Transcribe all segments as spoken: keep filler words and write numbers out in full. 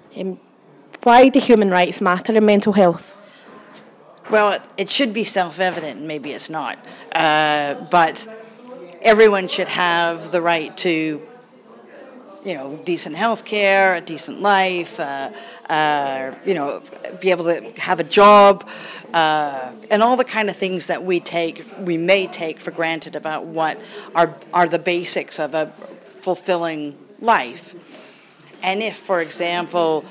Um, why do human rights matter in mental health? Well, it, it should be self-evident, and maybe it's not. Uh, but everyone should have the right to, you know, decent health care, a decent life, uh, uh, you know, be able to have a job, uh, and all the kind of things that we take, we may take for granted about what are are the basics of a fulfilling life. And if, for example,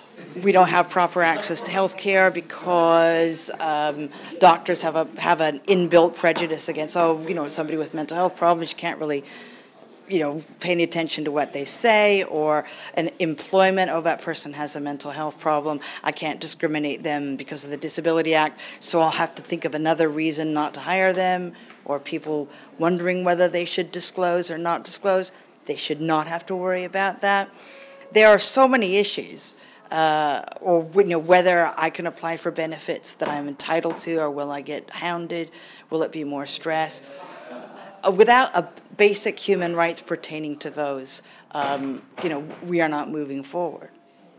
we don't have proper access to health care because um, doctors have a have an inbuilt prejudice against, oh, you know, somebody with mental health problems, you can't really, you know, pay any attention to what they say, or an employment, oh, that person has a mental health problem, I can't discriminate them because of the Disability Act, so I'll have to think of another reason not to hire them, or people wondering whether they should disclose or not disclose. They should not have to worry about that. There are so many issues, uh, or you know, whether I can apply for benefits that I'm entitled to, or will I get hounded? Will it be more stress? Uh, without a basic human rights pertaining to those, um, you know, we are not moving forward.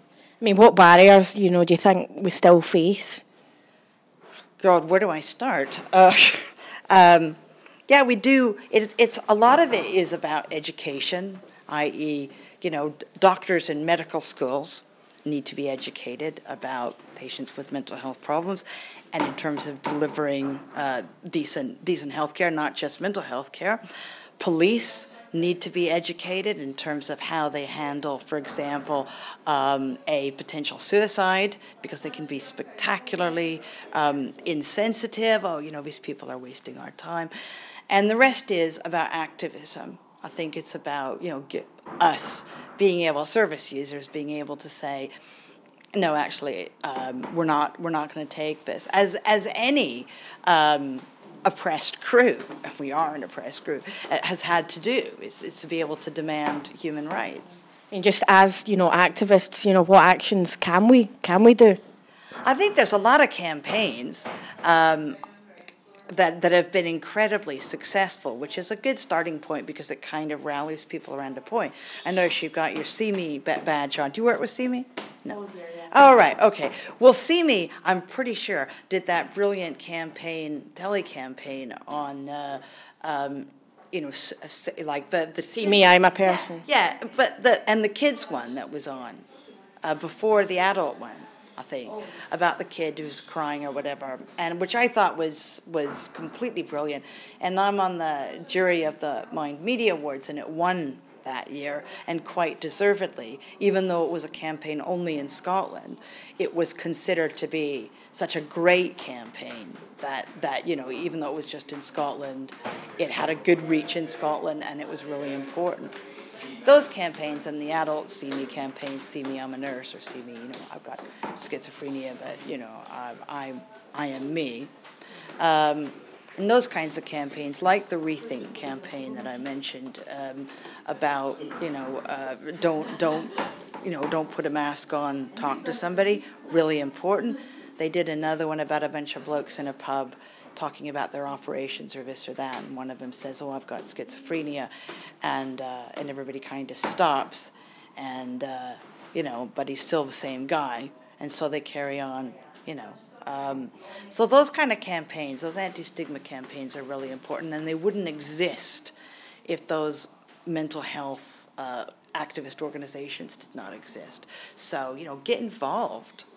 I mean, what barriers, you know, do you think we still face? God, where do I start? Uh, um, yeah, we do. It, it's a lot of it is about education, that is, you know, doctors in medical schools need to be educated about patients with mental health problems, and in terms of delivering uh, decent decent health care, not just mental health care. Police need to be educated in terms of how they handle, for example, um, a potential suicide, because they can be spectacularly um, insensitive. Oh, you know, these people are wasting our time. And the rest is about activism. I think it's about, you know, get us being able, service users being able to say, no, actually, um, we're not we're not going to take this. As as any um, oppressed group, and we are an oppressed group, has had to do, is, is to be able to demand human rights. And just as, you know, activists, you know, what actions can we can we do? I think there's a lot of campaigns um, that that have been incredibly successful, which is a good starting point because it kind of rallies people around a point. I notice you've got your See Me badge on. Do you work with See Me? No. Oh, dear, yeah. Oh, right, okay. Well, See Me, I'm pretty sure, did that brilliant campaign, tele-campaign on, uh, um, you know, like the... the See Me, I'm a Person. Yeah, yeah, but the and the kids one that was on uh, before the adult one, I think, oh. about the kid who's crying or whatever, and which I thought was was completely brilliant. And I'm on the jury of the Mind Media Awards, and it won that year, and quite deservedly. Even though it was a campaign only in Scotland, it was considered to be such a great campaign that, that you know, even though it was just in Scotland, it had a good reach in Scotland, and it was really important. Those campaigns and the adult See Me campaigns, See Me, I'm a Nurse, or See Me, you know, I've got schizophrenia, but, you know, I, I, I am me. Um, and those kinds of campaigns, like the Rethink campaign that I mentioned, um, about, you know, uh, don't, don't, you know, don't put a mask on, talk to somebody, really important. They did another one about a bunch of blokes in a pub talking about their operations or this or that, and one of them says, oh, I've got schizophrenia, and uh, and everybody kind of stops, and, uh, you know, but he's still the same guy, and so they carry on, you know. Um, so those kind of campaigns, those anti-stigma campaigns are really important, and they wouldn't exist if those mental health uh, activist organizations did not exist. So, you know, get involved.